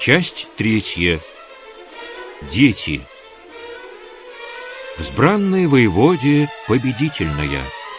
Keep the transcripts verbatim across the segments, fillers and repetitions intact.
Часть третья. Дети. Взбранной воеводе победительная.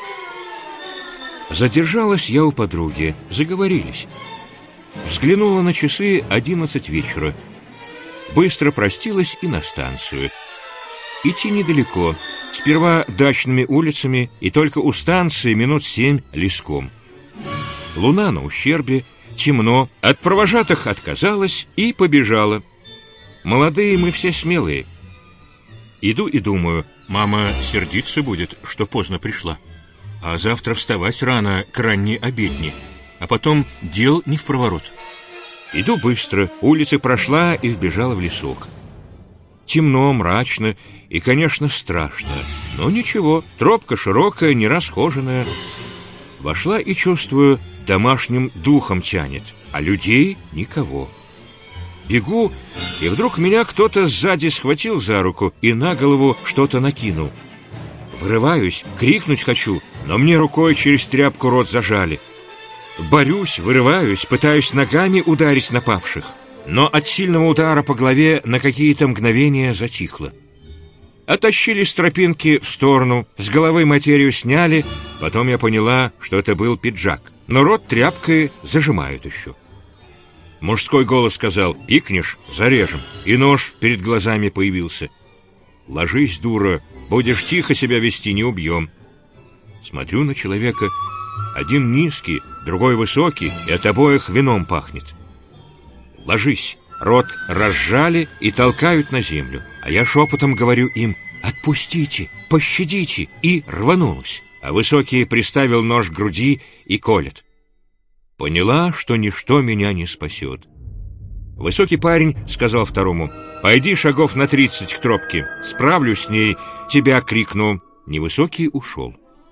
Задержалась я у подруги, заговорились. Взглянула на часы одиннадцать вечера. Быстро простилась и на станцию. Идти недалеко, сперва дачными улицами, и только у станции минут семь леском. Луна на ущербе, темно, от провожатых отказалась и побежала. Молодые мы все смелые. Иду и думаю, мама сердиться будет, что поздно пришла. А завтра вставать рано к ранней обедне, а потом дел не впроворот. Иду быстро, улицы прошла и вбежала в лесок. Темно, мрачно и, конечно, страшно. Но ничего, тропка широкая, не расхоженная. Вошла и чувствую, домашним духом тянет, а людей никого. Бегу, и вдруг меня кто-то сзади схватил за руку и на голову что-то накинул. Вырываюсь, крикнуть хочу, но мне рукой через тряпку рот зажали. Борюсь, вырываюсь, пытаюсь ногами ударить напавших, но от сильного удара по голове на какие-то мгновения затихло. Оттащили с тропинки в сторону, с головы материю сняли, потом я поняла, что это был пиджак, но рот тряпкой зажимают еще. Мужской голос сказал: «Пикнешь — зарежем», и нож перед глазами появился. «Ложись, дура, будешь тихо себя вести, не убьем». Смотрю на человека, один низкий, другой высокий, и от обоих вином пахнет. «Ложись». Рот разжали и толкают на землю, а я шепотом говорю им: «Отпустите, пощадите», и рванулась, а высокий приставил нож к груди и колет. Поняла, что ничто меня не спасет. Высокий парень сказал второму: «Пойди шагов на тридцать к тропке, справлюсь с ней, тебя крикну». Невысокий ушел.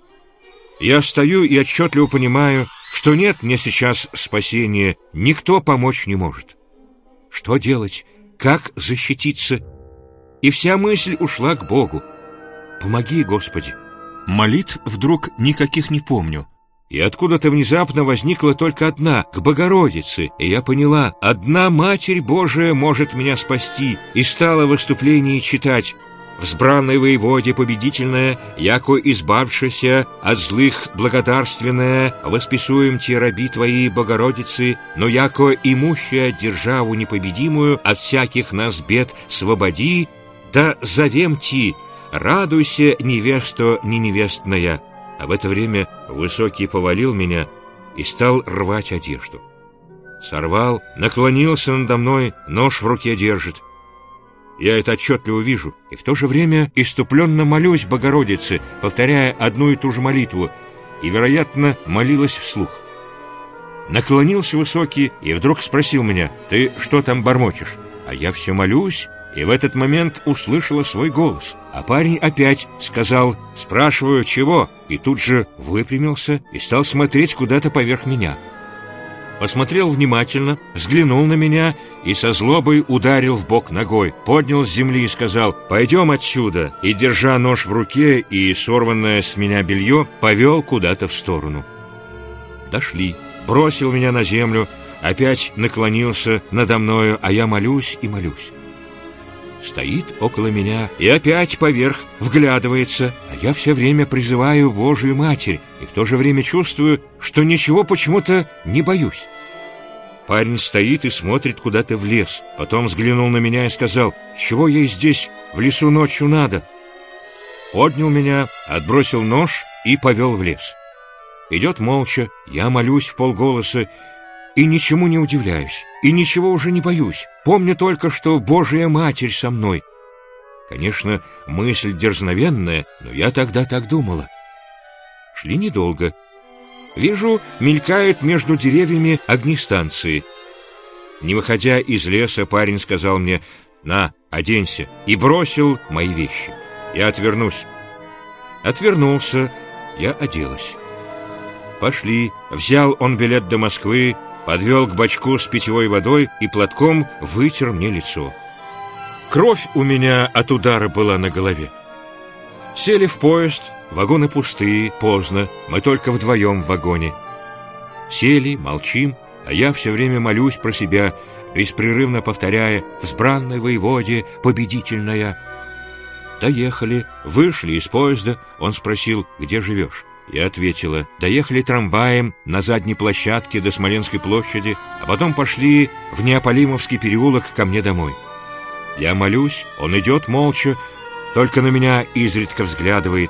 Я стою и отчетливо понимаю, что нет мне сейчас спасения, никто помочь не может. Что делать? Как защититься? И вся мысль ушла к Богу. Помоги, Господи. Молитв вдруг никаких не помню. И откуда-то внезапно возникла только одна, к Богородице, и я поняла, одна Матерь Божия может меня спасти, и стала в выступлении читать: «Взбранной воеводе победительная, яко избавшися от злых благодарственная, восписуем те раби твои, Богородицы, но яко имущая державу непобедимую от всяких нас бед свободи, да зовем ти, радуйся, невесто не невестная». А в это время Высокий повалил меня и стал рвать одежду. Сорвал, наклонился надо мной, нож в руке держит. Я это отчетливо вижу, и в то же время иступленно молюсь Богородице, повторяя одну и ту же молитву, и, вероятно, молилась вслух. Наклонился Высокий и вдруг спросил меня: «Ты что там бормочешь?» А я все молюсь, и в этот момент услышала свой голос. А парень опять сказал: «Спрашиваю, чего?» И тут же выпрямился и стал смотреть куда-то поверх меня. Посмотрел внимательно, взглянул на меня и со злобой ударил в бок ногой, поднял с земли и сказал: «Пойдем отсюда», и, держа нож в руке и сорванное с меня белье, повел куда-то в сторону. Дошли, бросил меня на землю, опять наклонился надо мною, а я молюсь и молюсь. Стоит около меня и опять поверх вглядывается, а я все время призываю Божию Матерь и в то же время чувствую, что ничего почему-то не боюсь. Парень стоит и смотрит куда-то в лес, потом взглянул на меня и сказал: «Чего ей здесь в лесу ночью надо?» Поднял меня, отбросил нож и повел в лес. Идет молча, я молюсь вполголоса, и ничему не удивляюсь, и ничего уже не боюсь. Помню только, что Божия Матерь со мной. Конечно, мысль дерзновенная, но я тогда так думала. Шли недолго. Вижу, мелькают между деревьями огни станции. Не выходя из леса, парень сказал мне: «На, оденься», и бросил мои вещи. Я отвернусь. Отвернулся, я оделась. Пошли. Взял он билет до Москвы, подвел к бачку с питьевой водой и платком вытер мне лицо. Кровь у меня от удара была на голове. Сели в поезд, вагоны пустые, поздно, мы только вдвоем в вагоне. Сели, молчим, а я все время молюсь про себя, беспрерывно повторяя «Взбранной воеводе, победительная». Доехали, вышли из поезда, он спросил, где живешь. Я ответила, доехали трамваем на задней площадке до Смоленской площади, а потом пошли в Неаполимовский переулок ко мне домой. Я молюсь, он идет молча, только на меня изредка взглядывает.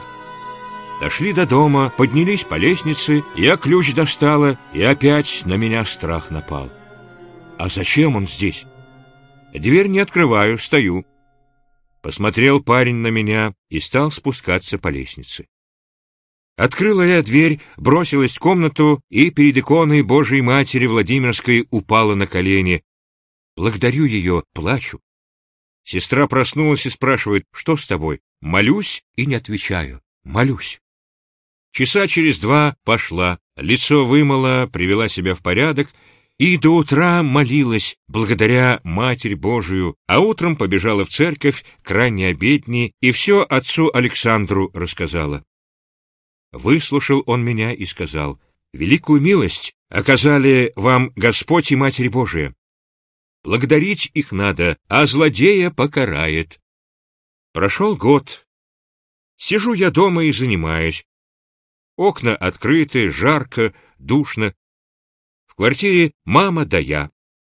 Дошли до дома, поднялись по лестнице, я ключ достала, и опять на меня страх напал. А зачем он здесь? Дверь не открываю, стою. Посмотрел парень на меня и стал спускаться по лестнице. Открыла я дверь, бросилась в комнату и перед иконой Божией Матери Владимирской упала на колени. Благодарю ее, плачу. Сестра проснулась и спрашивает, что с тобой? Молюсь и не отвечаю. Молюсь. Часа через два пошла, лицо вымыла, привела себя в порядок и до утра молилась, благодаря Матерь Божию, а утром побежала в церковь к ранней обедне и все отцу Александру рассказала. Выслушал он меня и сказал, «Великую милость оказали вам Господь и Матерь Божия. Благодарить их надо, а злодея покарает». Прошел год. Сижу я дома и занимаюсь. Окна открыты, жарко, душно. В квартире мама да я.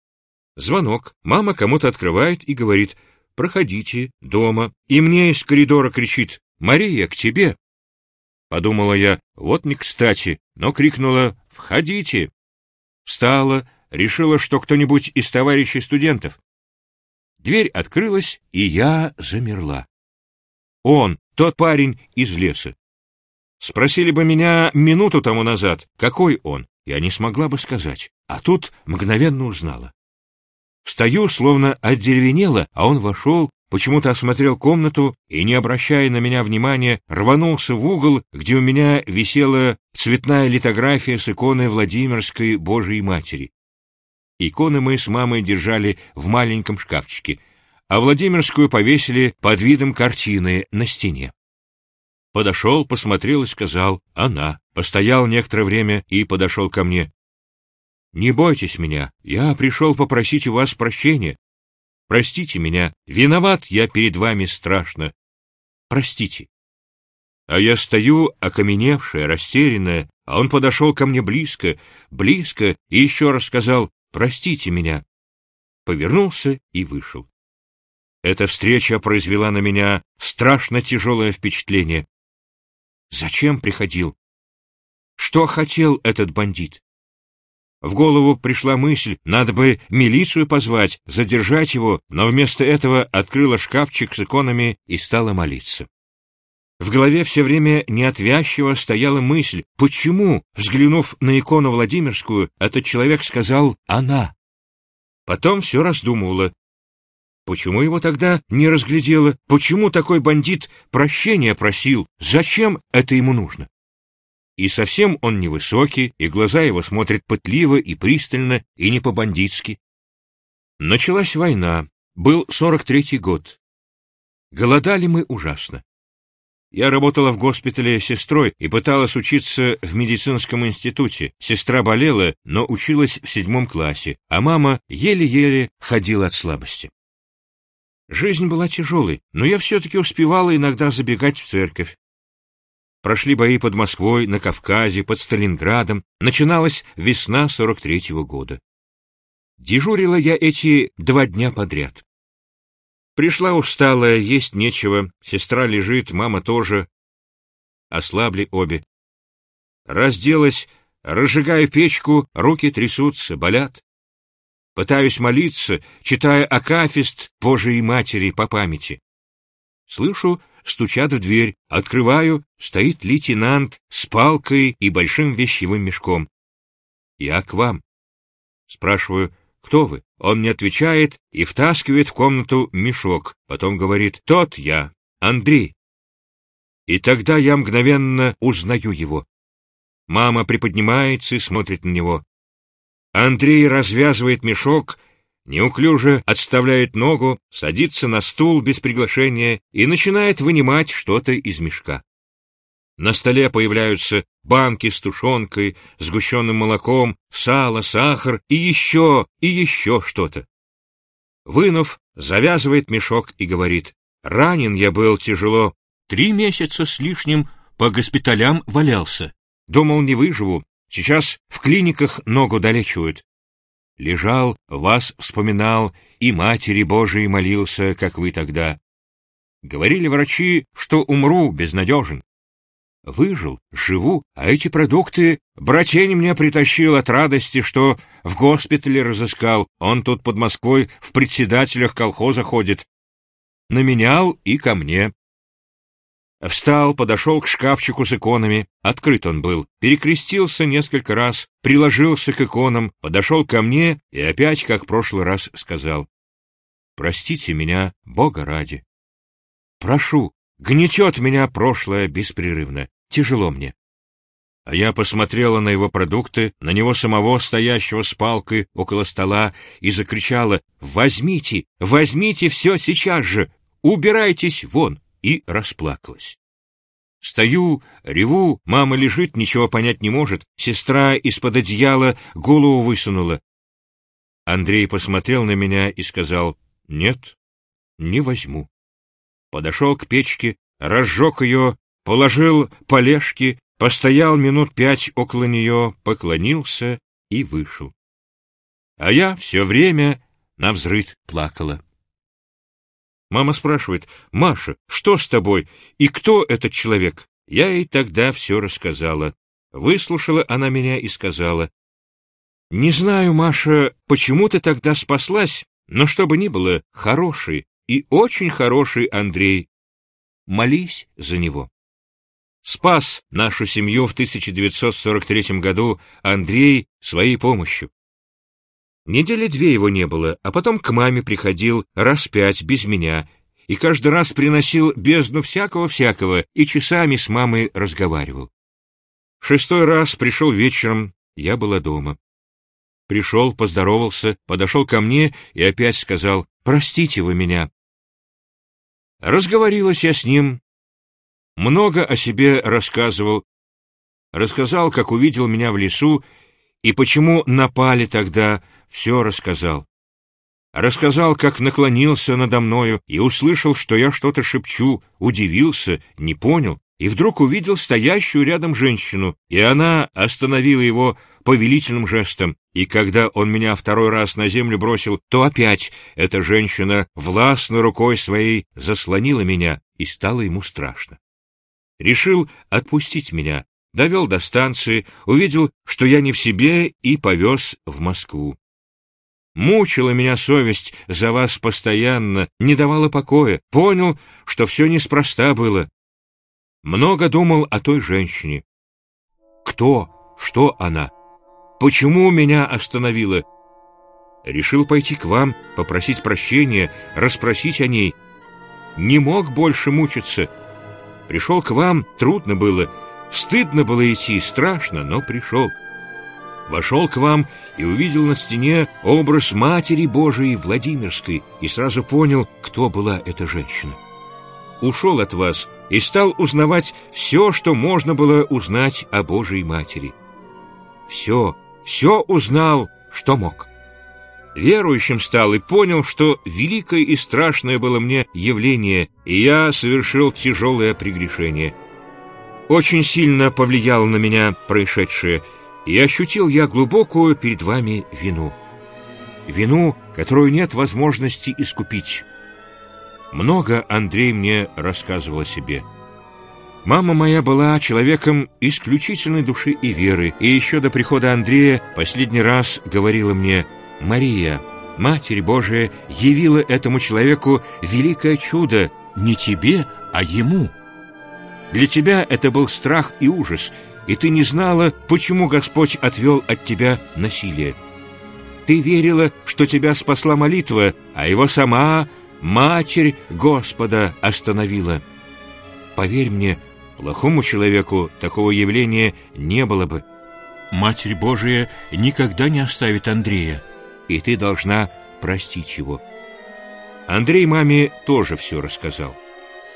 Звонок. Мама кому-то открывает и говорит, «Проходите, дома». И мне из коридора кричит, «Мария, к тебе». Подумала я, вот не кстати, но крикнула «Входите!». Встала, решила, что кто-нибудь из товарищей студентов. Дверь открылась, и я замерла. Он, тот парень из леса. Спросили бы меня минуту тому назад, какой он, я не смогла бы сказать, а тут мгновенно узнала. Стою, словно одеревенела, а он вошел, почему-то осмотрел комнату и, не обращая на меня внимания, рванулся в угол, где у меня висела цветная литография с иконой Владимирской Божией Матери. Иконы мы с мамой держали в маленьком шкафчике, а Владимирскую повесили под видом картины на стене. Подошел, посмотрел и сказал «Она». Постоял некоторое время и подошел ко мне. «Не бойтесь меня, я пришел попросить у вас прощения. Простите меня, виноват я перед вами страшно. Простите». А я стою, окаменевшая, растерянная, а он подошел ко мне близко, близко и еще раз сказал «Простите меня». Повернулся и вышел. Эта встреча произвела на меня страшно тяжелое впечатление. Зачем приходил? Что хотел этот бандит? В голову пришла мысль, надо бы милицию позвать, задержать его, но вместо этого открыла шкафчик с иконами и стала молиться. В голове все время неотвязчиво стояла мысль, почему, взглянув на икону Владимирскую, этот человек сказал «она». Потом все раздумывала. Почему его тогда не разглядела? Почему такой бандит прощения просил? Зачем это ему нужно? И совсем он невысокий, и глаза его смотрят пытливо и пристально, и не по-бандитски. Началась война, был сорок третий год. Голодали мы ужасно. Я работала в госпитале сестрой и пыталась учиться в медицинском институте. Сестра болела, но училась в седьмом классе, а мама еле-еле ходила от слабости. Жизнь была тяжелой, но я все-таки успевала иногда забегать в церковь. Прошли бои под Москвой, на Кавказе, под Сталинградом. Начиналась весна сорок третьего года. Дежурила я эти два дня подряд. Пришла усталая, есть нечего, сестра лежит, мама тоже. Ослабли обе. Разделась, разжигаю печку, руки трясутся, болят. Пытаюсь молиться, читая акафист Божией Матери по памяти. Слышу, стучат в дверь, открываю, стоит лейтенант с палкой и большим вещевым мешком. «Я к вам». Спрашиваю, кто вы? Он мне отвечает и втаскивает в комнату мешок, потом говорит, тот я, Андрей. И тогда я мгновенно узнаю его. Мама приподнимается и смотрит на него. Андрей развязывает мешок, неуклюже отставляет ногу, садится на стул без приглашения и начинает вынимать что-то из мешка. На столе появляются банки с тушенкой, сгущенным молоком, сало, сахар и еще, и еще что-то. Вынув, завязывает мешок и говорит: «Ранен я был тяжело, три месяца с лишним по госпиталям валялся. Думал, не выживу, сейчас в клиниках ногу долечивают. Лежал, вас вспоминал и Матери Божией молился, как вы тогда. Говорили врачи, что умру, безнадежен. Выжил, живу, а эти продукты братень мне притащил от радости, что в госпитале разыскал. Он тут под Москвой в председателях колхоза ходит. Наменял и ко мне». Встал, подошел к шкафчику с иконами, открыт он был, перекрестился несколько раз, приложился к иконам, подошел ко мне и опять, как в прошлый раз, сказал: «Простите меня, Бога ради. Прошу, гнетет меня прошлое беспрерывно, тяжело мне». А я посмотрела на его продукты, на него самого, стоящего с палкой около стола, и закричала: «Возьмите, возьмите все сейчас же, убирайтесь вон!» И расплакалась. Стою, реву, мама лежит, ничего понять не может, сестра из-под одеяла голову высунула. Андрей посмотрел на меня и сказал: «Нет, не возьму». Подошел к печке, разжег ее, положил полежки, постоял минут пять около нее, поклонился и вышел. А я все время навзрыд плакала. Мама спрашивает: «Маша, что с тобой? И кто этот человек?» Я ей тогда все рассказала. Выслушала она меня и сказала: «Не знаю, Маша, почему ты тогда спаслась, но что бы ни было, хороший и очень хороший Андрей. Молись за него». Спас нашу семью в тысяча девятьсот сорок третьем году Андрей своей помощью. Недели две его не было, а потом к маме приходил раз пять без меня, и каждый раз приносил бездну всякого-всякого, и часами с мамой разговаривал. Шестой раз пришел вечером, я была дома. Пришел, поздоровался, подошел ко мне и опять сказал: «Простите вы меня». Разговорилась я с ним, много о себе рассказывал, рассказал, как увидел меня в лесу, и почему напали тогда, все рассказал. Рассказал, как наклонился надо мною и услышал, что я что-то шепчу, удивился, не понял, и вдруг увидел стоящую рядом женщину, и она остановила его повелительным жестом, и когда он меня второй раз на землю бросил, то опять эта женщина властно рукой своей заслонила меня, и стало ему страшно. Решил отпустить меня. Довел до станции, увидел, что я не в себе, и повез в Москву. Мучила меня совесть за вас постоянно, не давала покоя, понял, что все неспроста было. Много думал о той женщине. Кто, что она? Почему меня остановила? Решил пойти к вам, попросить прощения, расспросить о ней. Не мог больше мучиться. Пришел к вам, трудно было, стыдно было идти, страшно, но пришел. Вошел к вам и увидел на стене образ Матери Божией Владимирской и сразу понял, кто была эта женщина. Ушел от вас и стал узнавать все, что можно было узнать о Божией Матери. Все, все узнал, что мог. Верующим стал и понял, что великое и страшное было мне явление, и я совершил тяжелое прегрешение. Очень сильно повлияло на меня происшедшее, и ощутил я глубокую перед вами вину. Вину, которую нет возможности искупить. Много Андрей мне рассказывал о себе. Мама моя была человеком исключительной души и веры, и еще до прихода Андрея последний раз говорила мне: «Мария, Матерь Божия, явила этому человеку великое чудо, не тебе, а ему. Для тебя это был страх и ужас, и ты не знала, почему Господь отвел от тебя насилие. Ты верила, что тебя спасла молитва, а его сама Матерь Господа остановила. Поверь мне, плохому человеку такого явления не было бы. Матерь Божия никогда не оставит Андрея, и ты должна простить его». Андрей маме тоже все рассказал.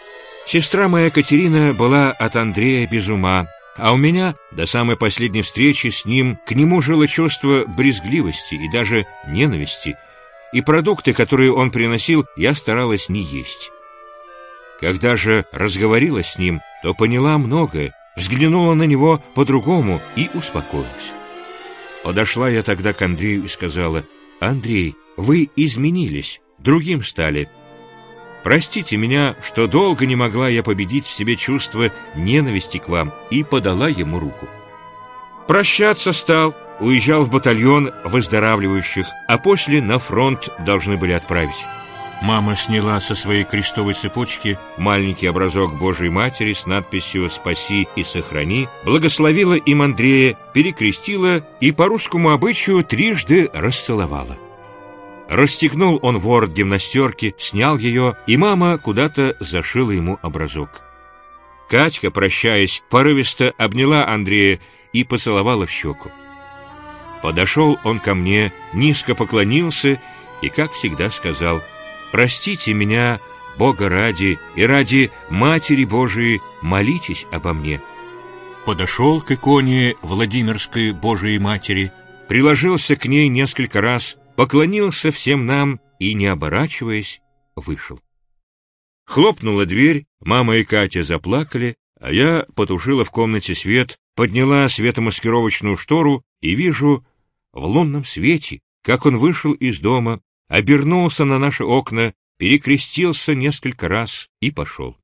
Сестра моя Катерина была от Андрея без ума, а у меня до самой последней встречи с ним к нему жило чувство брезгливости и даже ненависти, и продукты, которые он приносил, я старалась не есть. Когда же разговорила с ним, то поняла многое, взглянула на него по-другому и успокоилась. Подошла я тогда к Андрею и сказала: «Андрей, вы изменились, другим стали. Простите меня, что долго не могла я победить в себе чувство ненависти к вам», и подала ему руку. Прощаться стал, уезжал в батальон выздоравливающих, а после на фронт должны были отправить. Мама сняла со своей крестовой цепочки маленький образок Божией Матери с надписью «Спаси и сохрани», благословила им Андрея, перекрестила и по русскому обычаю трижды расцеловала. Расстегнул он ворот гимнастерки, снял ее, и мама куда-то зашила ему образок. Катька, прощаясь, порывисто обняла Андрея и поцеловала в щеку. Подошел он ко мне, низко поклонился и, как всегда, сказал: «Простите меня, Бога ради, и ради Матери Божией молитесь обо мне». Подошел к иконе Владимирской Божией Матери, приложился к ней несколько раз, поклонился всем нам и, не оборачиваясь, вышел. Хлопнула дверь, мама и Катя заплакали, а я потушила в комнате свет, подняла светомаскировочную штору и вижу в лунном свете, как он вышел из дома, обернулся на наши окна, перекрестился несколько раз и пошел.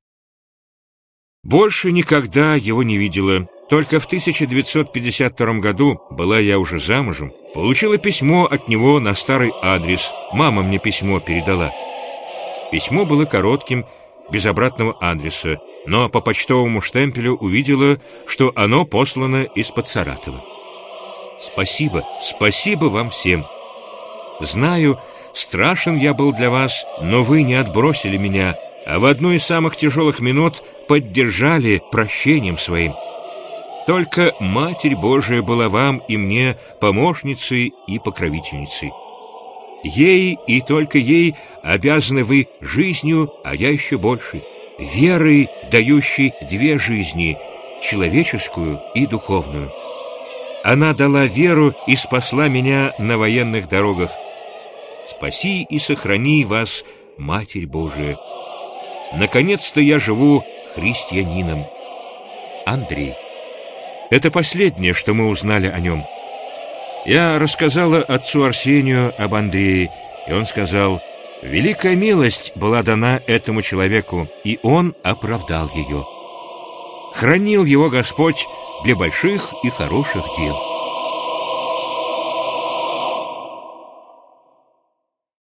Больше никогда его не видела. Только в тысяча девятьсот пятьдесят втором году, была я уже замужем, получила письмо от него на старый адрес. Мама мне письмо передала. Письмо было коротким, без обратного адреса, но по почтовому штемпелю увидела, что оно послано из-под Саратова. Спасибо, спасибо вам всем. Знаю, страшен я был для вас, но вы не отбросили меня, а в одну из самых тяжелых минут поддержали прощением своим. Только Матерь Божия была вам и мне помощницей и покровительницей. Ей и только ей обязаны вы жизнью, а я еще больше, верой, дающей две жизни, человеческую и духовную. Она дала веру и спасла меня на военных дорогах. Спаси и сохрани вас, Матерь Божия. Наконец-то я живу христианином. Андрей. Это последнее, что мы узнали о нем. Я рассказала отцу Арсению об Андрее, и он сказал: «Великая милость была дана этому человеку, и он оправдал ее. Хранил его Господь для больших и хороших дел».